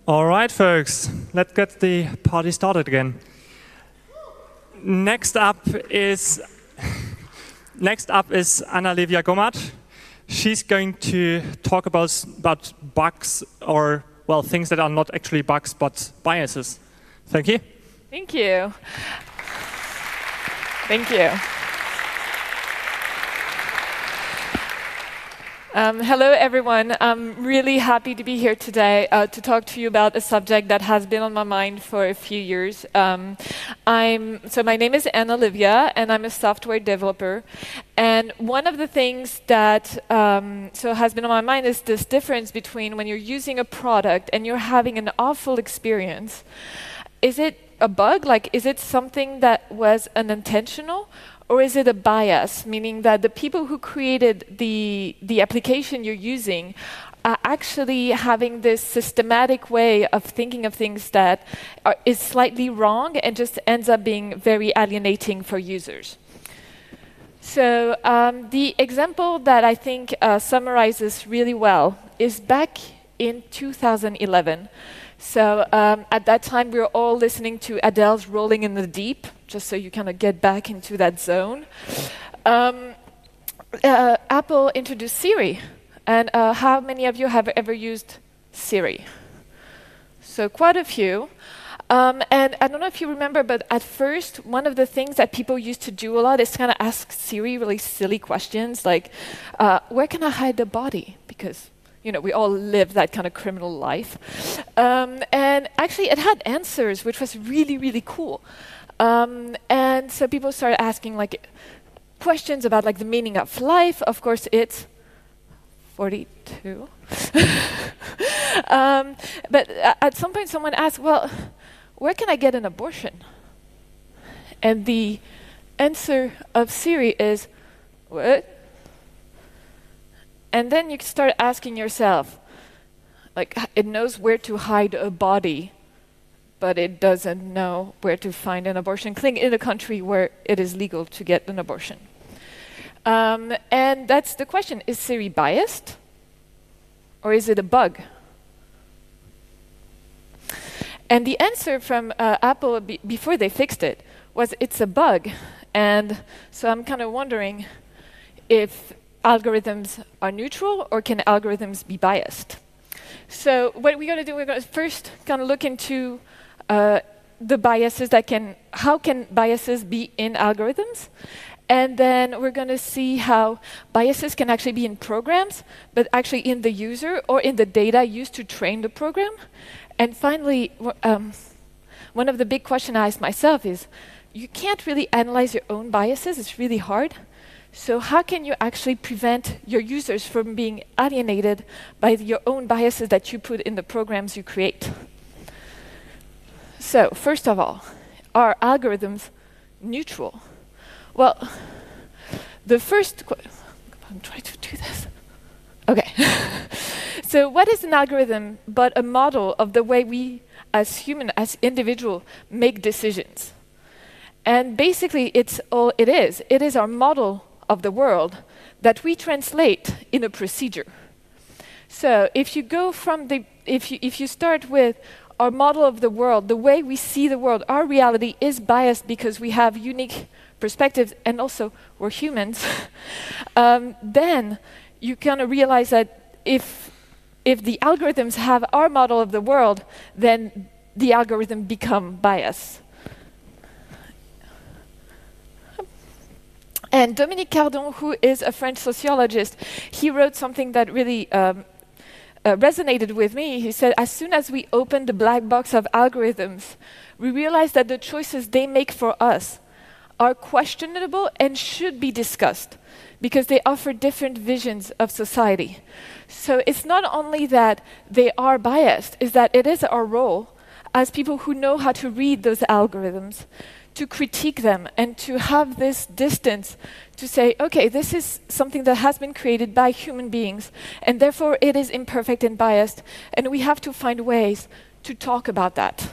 All right, folks, let's get the party started again. Next up is Anna Livia Gomat. She's going to talk about bugs, or well, things that are not actually bugs but biases. Thank you. Thank you. Thank you. Hello, everyone. I'm really happy to be here today to talk to you about a subject that has been on my mind for a few years. So my name is Anna Livia, and I'm a software developer. And one of the things that has been on my mind is this difference between when you're using a product and you're having an awful experience. Is it a bug? Like, is it something that was unintentional? Or is it a bias, meaning that the people who created the application you're using are actually having this systematic way of thinking of things that is slightly wrong and just ends up being very alienating for users? So the example that I think summarizes really well is back in 2011. So at that time, we were all listening to Adele's Rolling in the Deep, just so you kind of get back into that zone. Apple introduced Siri. And how many of you have ever used Siri? So quite a few. And I don't know if you remember, but at first, one of the things that people used to do a lot is kind of ask Siri really silly questions, like, where can I hide the body? Because we all live that kind of criminal life. And actually, it had answers, which was really, really cool. And so people started asking questions about the meaning of life. Of course, it's 42. But at some point, someone asked, well, where can I get an abortion? And the answer of Siri is, what? And then you start asking yourself, it knows where to hide a body, but it doesn't know where to find an abortion clinic in a country where it is legal to get an abortion. And that's the question. Is Siri biased? Or is it a bug? And the answer from Apple before they fixed it was it's a bug. And so I'm kind of wondering if algorithms are neutral, or can algorithms be biased? So what we're going to do, we're going to first kind of look into the biases how can biases be in algorithms? And then we're going to see how biases can actually be in programs, but actually in the user or in the data used to train the program. And finally, one of the big questions I ask myself is, you can't really analyze your own biases. It's really hard. So how can you actually prevent your users from being alienated by your own biases that you put in the programs you create? So first of all, are algorithms neutral? Well, the first I'm trying to do this. Okay. So what is an algorithm but a model of the way we as humans, as individuals, make decisions? And basically, it's all it is. It is our model of the world that we translate in a procedure. So if you go from if you start with our model of the world, the way we see the world, our reality is biased because we have unique perspectives and also we're humans, then you kind of realize that if the algorithms have our model of the world, then the algorithm become biased. And Dominique Cardon, who is a French sociologist, he wrote something that really resonated with me. He said, as soon as we open the black box of algorithms, we realize that the choices they make for us are questionable and should be discussed because they offer different visions of society. So it's not only that they are biased, it's that it is our role as people who know how to read those algorithms to critique them and to have this distance to say, okay, this is something that has been created by human beings, and therefore it is imperfect and biased, and we have to find ways to talk about that.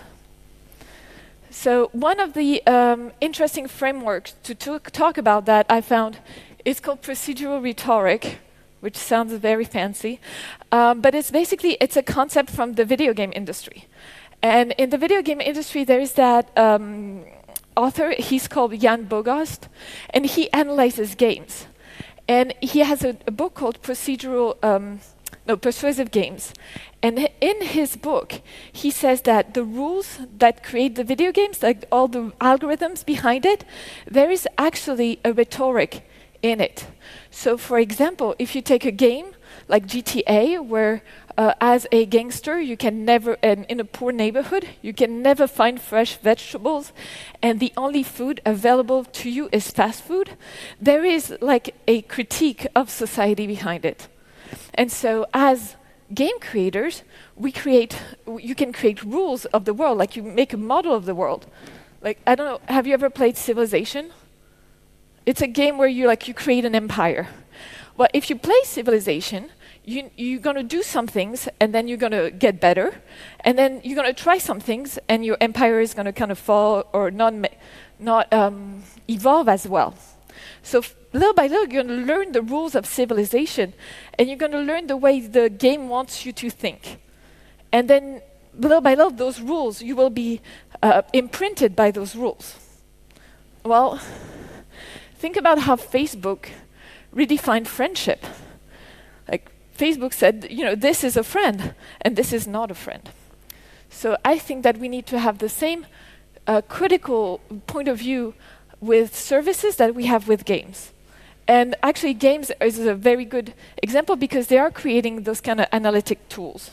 So one of the interesting frameworks to talk about that I found is called procedural rhetoric, which sounds very fancy, but it's a concept from the video game industry. And in the video game industry, there is that author, he's called Jan Bogost, and he analyzes games. And he has a book called Persuasive Games. And in his book, he says that the rules that create the video games, like all the algorithms behind it, there is actually a rhetoric in it. So, for example, if you take a game like GTA, where as a gangster, you can never, in a poor neighborhood, you can never find fresh vegetables, and the only food available to you is fast food, there is like a critique of society behind it. And so as game creators, you can create rules of the world, like you make a model of the world. Like, I don't know, have you ever played Civilization? It's a game where you create an empire. Well, if you play Civilization, you're going to do some things, and then you're going to get better, and then you're going to try some things, and your empire is going to kind of fall or not evolve as well. So little by little, you're going to learn the rules of civilization, and you're going to learn the way the game wants you to think. And then little by little, those rules, you will be imprinted by those rules. Well, think about how Facebook redefined friendship. Like, Facebook said, this is a friend, and this is not a friend. So I think that we need to have the same critical point of view with services that we have with games. And actually, games is a very good example because they are creating those kind of analytic tools.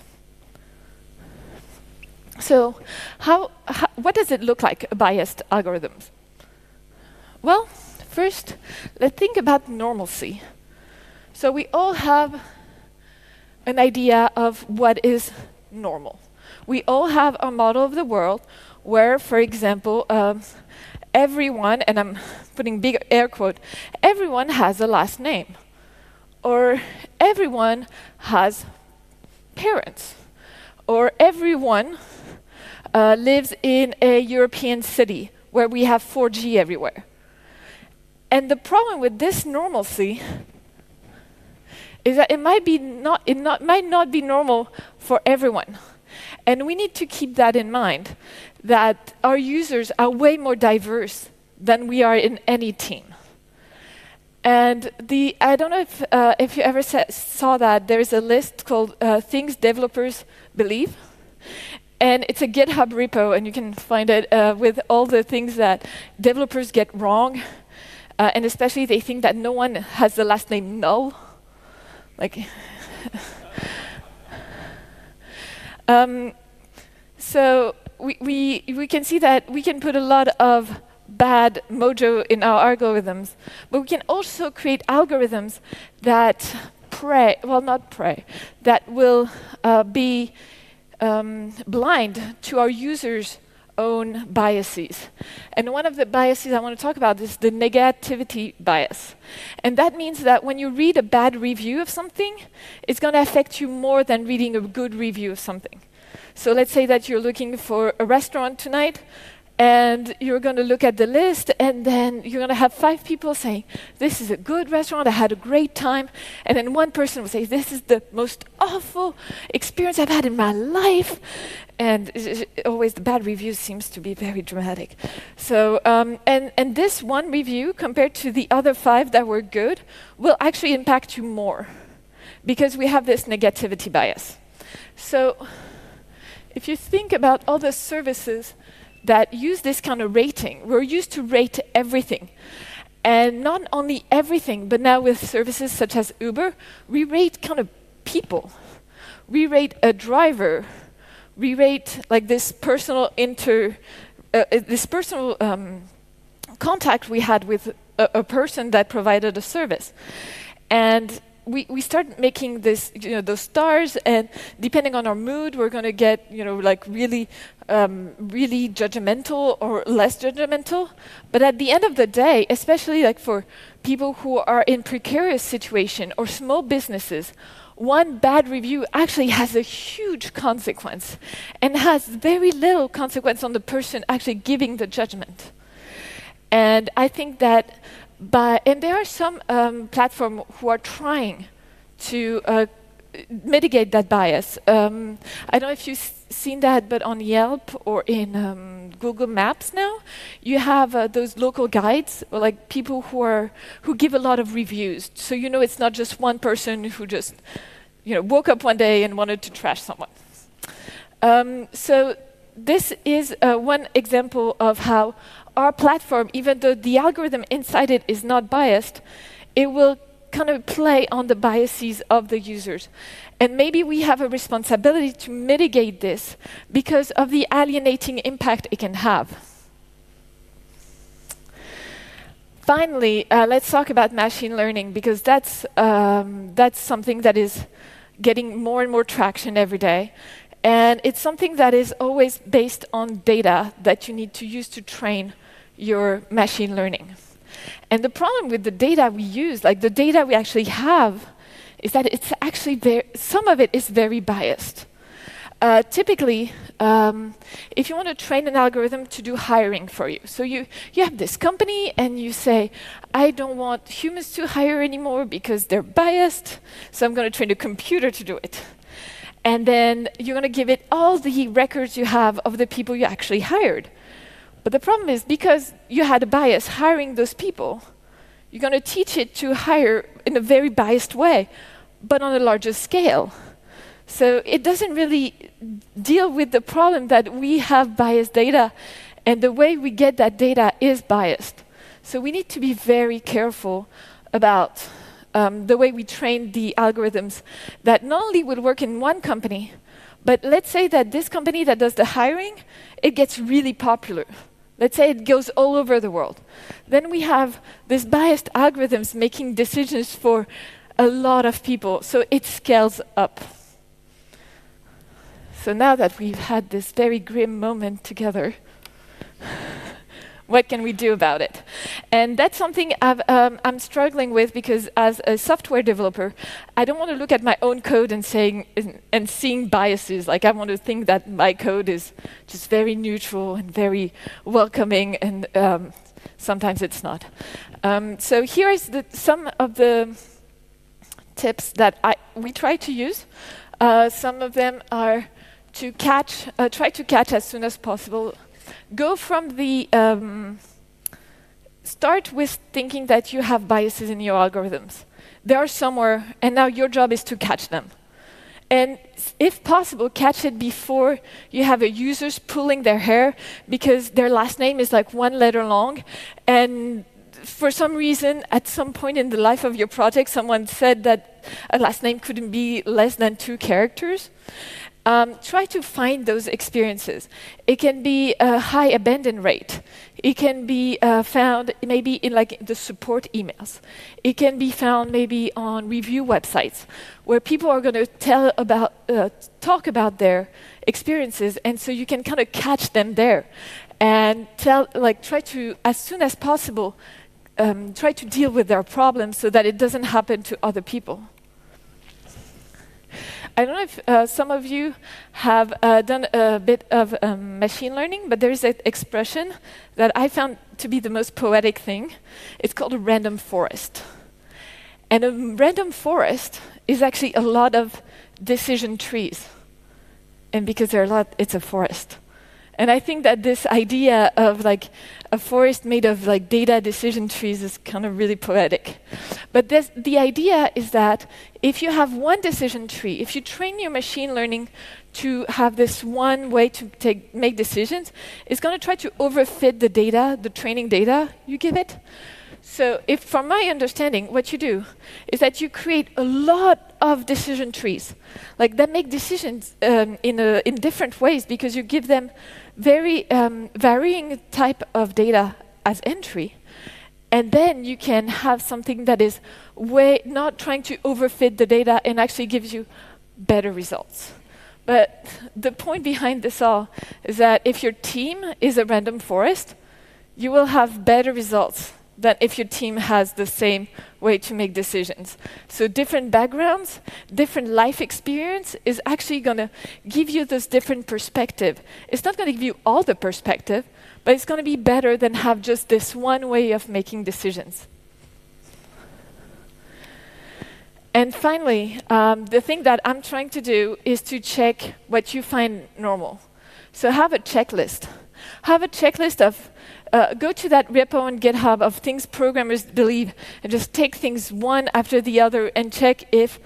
So what does it look like, biased algorithms? Well, first, let's think about normalcy. So we all have an idea of what is normal. We all have a model of the world where, for example, everyone, and I'm putting big air quote, everyone has a last name. Or everyone has parents. Or everyone lives in a European city where we have 4G everywhere. And the problem with this normalcy is that it might not be normal for everyone. And we need to keep that in mind, that our users are way more diverse than we are in any team. And I don't know if you ever saw that, there's a list called Things Developers Believe. And it's a GitHub repo, and you can find it with all the things that developers get wrong. And especially they think that no one has the last name Null. So we can see that we can put a lot of bad mojo in our algorithms, but we can also create algorithms that that will be blind to our users' own biases. And one of the biases I want to talk about is the negativity bias. And that means that when you read a bad review of something, it's going to affect you more than reading a good review of something. So let's say that you're looking for a restaurant tonight, and you're going to look at the list, and then you're going to have 5 people saying, this is a good restaurant, I had a great time. And then one person will say, this is the most awful experience I've had in my life. And always the bad reviews seems to be very dramatic. So, and this one review, compared to the other 5 that were good, will actually impact you more, because we have this negativity bias. So if you think about all the services that use this kind of rating, we're used to rate everything. And not only everything, but now with services such as Uber, we rate kind of people. We rate a driver. We rate like this personal contact we had with a person that provided a service. And we start making this, those stars, and depending on our mood, we're going to get, really judgmental or less judgmental. But at the end of the day, especially like for people who are in precarious situation or small businesses, one bad review actually has a huge consequence and has very little consequence on the person actually giving the judgment. And I think that and there are some platforms who are trying to mitigate that bias. I don't know if you've seen that, but on Yelp or in Google Maps now, you have those local guides, or like people who give a lot of reviews. So you know it's not just one person who just woke up one day and wanted to trash someone. So this is one example of how our platform, even though the algorithm inside it is not biased, it will kind of play on the biases of the users. And maybe we have a responsibility to mitigate this because of the alienating impact it can have. Finally, let's talk about machine learning, because that's something that is getting more and more traction every day. And it's something that is always based on data that you need to use to train your machine learning. And the problem with the data we use, like the data we actually have, is that it's actually some of it is very biased. Typically, if you want to train an algorithm to do hiring for you, so you have this company and you say, I don't want humans to hire anymore because they're biased, so I'm going to train a computer to do it. And then you're going to give it all the records you have of the people you actually hired. But the problem is, because you had a bias hiring those people, you're going to teach it to hire in a very biased way, but on a larger scale. So it doesn't really deal with the problem that we have biased data, and the way we get that data is biased. So we need to be very careful about the way we train the algorithms that not only will work in one company, but let's say that this company that does the hiring, it gets really popular. Let's say it goes all over the world. Then we have these biased algorithms making decisions for a lot of people, so it scales up. So now that we've had this very grim moment together, what can we do about it? And that's something I'm struggling with, because as a software developer, I don't want to look at my own code and seeing biases. Like, I want to think that my code is just very neutral and very welcoming, and sometimes it's not. So here is some of the tips that we try to use. Some of them are to try to catch as soon as possible. Go from the start with thinking that you have biases in your algorithms. They are somewhere, and now your job is to catch them. And if possible, catch it before you have a users pulling their hair because their last name is like one letter long, and for some reason, at some point in the life of your project, someone said that a last name couldn't be less than 2 characters. Try to find those experiences. It can be a high abandon rate. It can be found maybe in like the support emails. It can be found maybe on review websites where people are going to talk about their experiences, and so you can kind of catch them there and try to, as soon as possible, try to deal with their problems so that it doesn't happen to other people. I don't know if some of you have done a bit of machine learning, but there is an expression that I found to be the most poetic thing. It's called a random forest. And a random forest is actually a lot of decision trees. And because there are a lot, it's a forest. And I think that this idea of like a forest made of like data decision trees is kind of really poetic. But the idea is that if you have one decision tree, if you train your machine learning to have this one way to make decisions, it's going to try to overfit the data, the training data you give it. So if, from my understanding, what you do is that you create a lot of decision trees, like that make decisions in different ways, because you give them very varying type of data as entry. And then you can have something that is not trying to overfit the data and actually gives you better results. But the point behind this all is that if your team is a random forest, you will have better results than if your team has the same way to make decisions. So different backgrounds, different life experience is actually going to give you this different perspective. It's not going to give you all the perspective, but it's going to be better than have just this one way of making decisions. And finally, the thing that I'm trying to do is to check what you find normal. So have a checklist. Have a checklist of, go to that repo on GitHub of things programmers believe, and just take things one after the other and check if,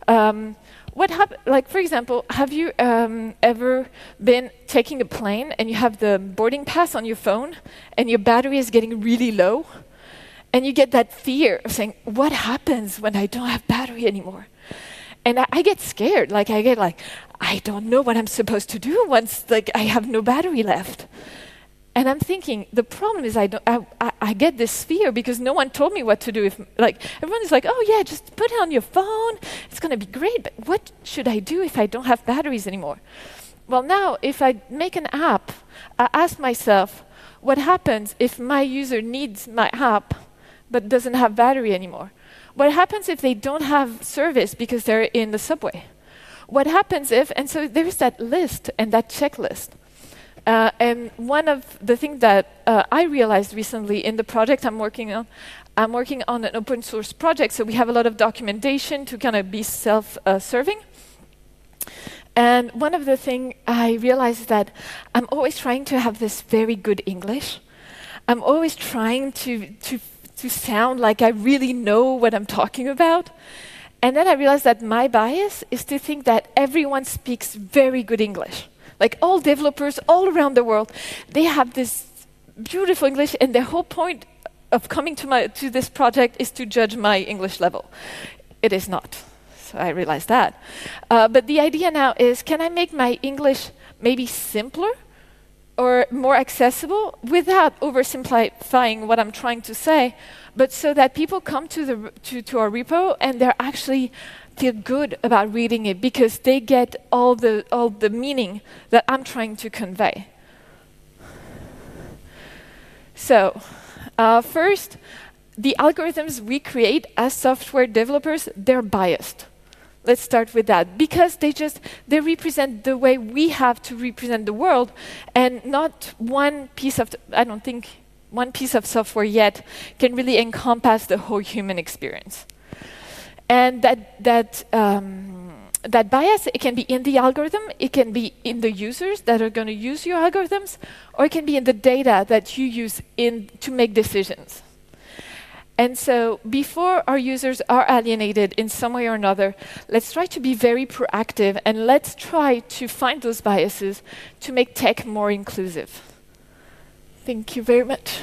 like for example, have you ever been taking a plane and you have the boarding pass on your phone and your battery is getting really low? And you get that fear of saying, what happens when I don't have battery anymore? And I get scared. Like I get like, I don't know what I'm supposed to do once like I have no battery left. And I'm thinking, the problem is I get this fear because no one told me what to do. If like everyone is like, oh yeah, just put it on your phone. It's going to be great. But what should I do if I don't have batteries anymore? Well, now if I make an app, I ask myself, what happens if my user needs my app but doesn't have battery anymore? What happens if they don't have service because they're in the subway? What happens if, and so there's that list and that checklist. And one of the things that I realized recently in the project I'm working on an open source project, so we have a lot of documentation to kind of be self-serving. And one of the things I realized is that I'm always trying to have this very good English. I'm always trying to sound like I really know what I'm talking about. And then I realized that my bias is to think that everyone speaks very good English. Like all developers all around the world, they have this beautiful English, and the whole point of coming to this project is to judge my English level. It is not. So I realized that. But the idea now is, can I make my English maybe simpler or more accessible without oversimplifying what I'm trying to say, but so that people come to our repo and they're actually feel good about reading it because they get all the meaning that I'm trying to convey. So, first, the algorithms we create as software developers, they're biased. Let's start with that, because they represent the way we have to represent the world, and not one piece of, I don't think one piece of software yet can really encompass the whole human experience. And that bias, it can be in the algorithm, it can be in the users that are going to use your algorithms, or it can be in the data that you use to make decisions. And so before our users are alienated in some way or another, let's try to be very proactive, and let's try to find those biases to make tech more inclusive. Thank you very much.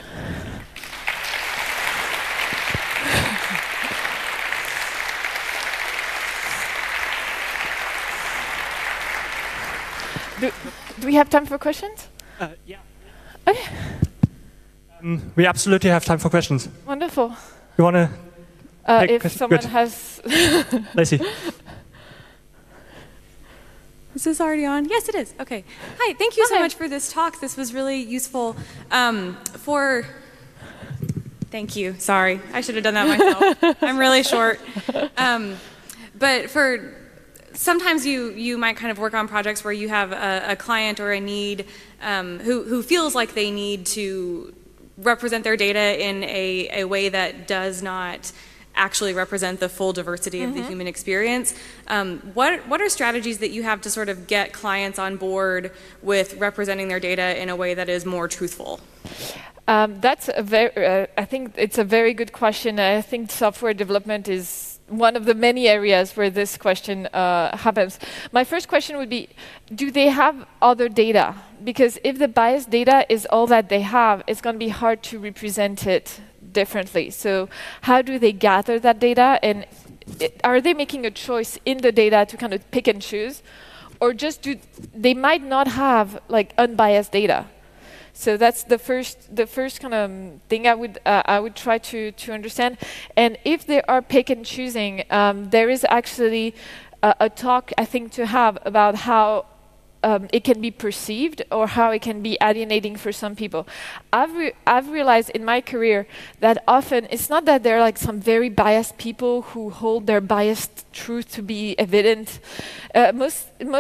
Do we have time for questions? Yeah. Okay. We absolutely have time for questions. Wonderful. You want to? If someone has. Lacey. Is this already on? Yes, it is. Okay. Hi. Thank you so much for this talk. This was really useful. Thank you. Sorry, I should have done that myself. I'm really short. But sometimes you might kind of work on projects where you have a client or a need who feels like they need to represent their data in a way that does not actually represent the full diversity of the human experience. What are strategies that you have to sort of get clients on board with representing their data in a way that is more truthful? That's I think it's a very good question. I think software development is one of the many areas where this question happens. My first question would be, do they have other data? Because if the biased data is all that they have, it's going to be hard to represent it differently. So how do they gather that data? And are they making a choice in the data to kind of pick and choose? Or just they might not have like unbiased data? So that's the first kind of thing I would try to understand. And if they are pick and choosing, there is actually a talk I think to have about how it can be perceived or how it can be alienating for some people. I've realized in my career that often it's not that there are like some very biased people who hold their biased truth to be evident. Most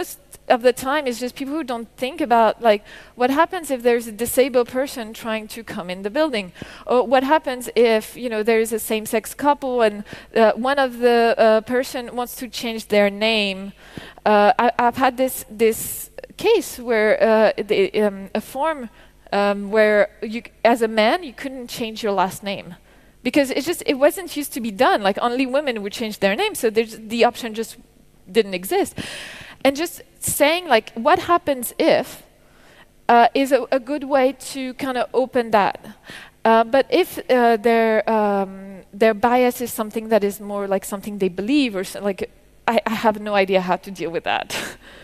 of the time is just people who don't think about like what happens if there's a disabled person trying to come in the building, or what happens if there is a same-sex couple and one of the person wants to change their name. I've had this case where a form where as a man you couldn't change your last name because it wasn't used to be done. Like only women would change their name, so the option just didn't exist. And just saying like what happens if is a good way to kind of open that. But if their bias is something that is more like something they believe or like I have no idea how to deal with that.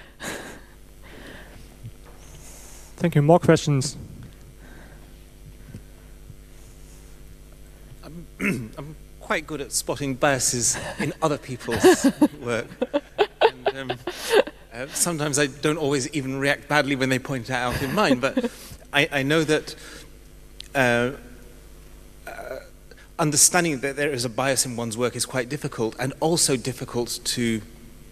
Thank you. More questions? I'm quite good at spotting biases in other people's work. And, sometimes I don't always even react badly when they point it out in mine, but I know that understanding that there is a bias in one's work is quite difficult, and also difficult to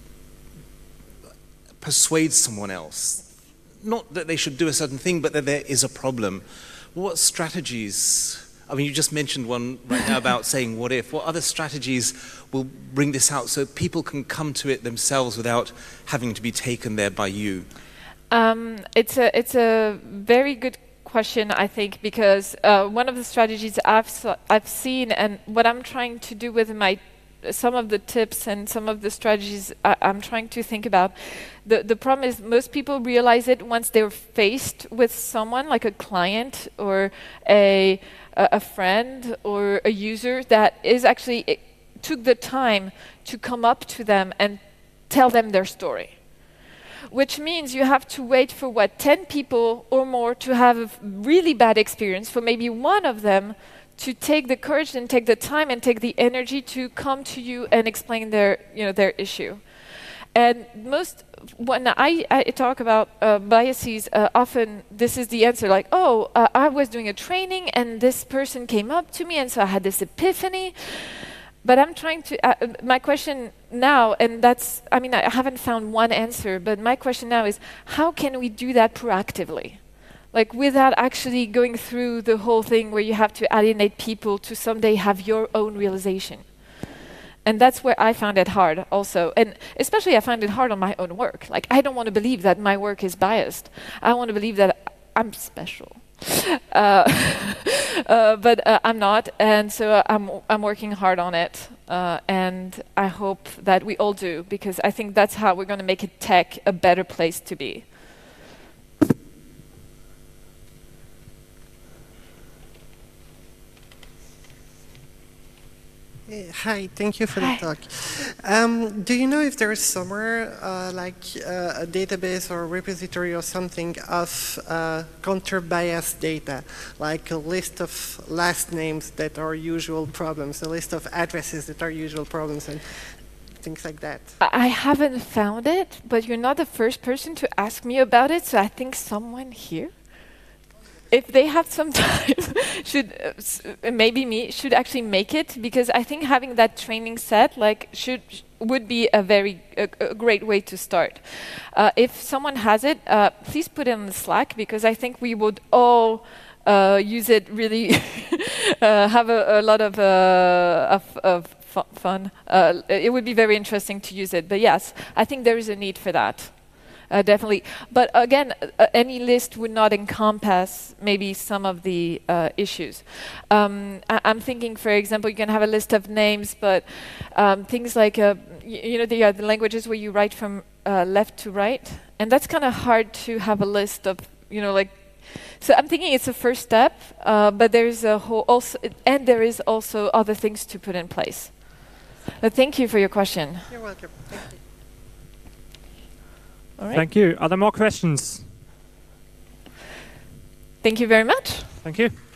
persuade someone else. Not that they should do a certain thing, but that there is a problem. What strategies... I mean, you just mentioned one right now about saying what if. What other strategies will bring this out so people can come to it themselves without having to be taken there by you? It's a very good question, I think, because one of the strategies I've seen, and what I'm trying to do with some of the tips and some of the strategies I'm trying to think about. The problem is most people realize it once they're faced with someone like a client or a friend or a user that is actually took the time to come up to them and tell them their story. Which means you have to wait for 10 people or more to have a really bad experience, for maybe one of them to take the courage and take the time and take the energy to come to you and explain their issue. And when I talk about biases, often this is the answer, like, I was doing a training and this person came up to me and so I had this epiphany. But I'm trying to, my question now, and I haven't found one answer, but my question now is, how can we do that proactively? Like without actually going through the whole thing where you have to alienate people to someday have your own realization. And that's where I found it hard also. And especially I find it hard on my own work. Like I don't want to believe that my work is biased. I want to believe that I'm special. But I'm not. And so I'm working hard on it. And I hope that we all do, because I think that's how we're going to make tech a better place to be. Hi, thank you for the talk. Do you know if there is somewhere like a database or a repository or something of counter-bias data, like a list of last names that are usual problems, a list of addresses that are usual problems, and things like that? I haven't found it, but you're not the first person to ask me about it, so I think someone here, if they have some time, should actually make it, because I think having that training set would be a great way to start. If someone has it, please put it on the Slack, because I think we would all use it really, have a lot of fun. It would be very interesting to use it. But yes, I think there is a need for that. Definitely. But again, any list would not encompass maybe some of the issues. I'm thinking, for example, you can have a list of names, but things like, the languages where you write from left to right. And that's kind of hard to have a list of, so I'm thinking it's a first step, but there's there is also other things to put in place. But thank you for your question. You're welcome. Thank you. All right. Thank you. Are there more questions? Thank you very much. Thank you.